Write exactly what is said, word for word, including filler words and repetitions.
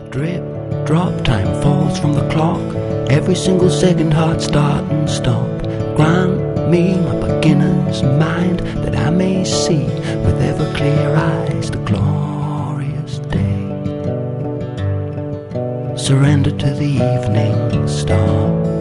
Drip, drop, time falls from the clock. Every single second, heart start and stop. Grant me my beginner's mind, that I may see with ever clear eyes the glorious day. Surrender to the evening star.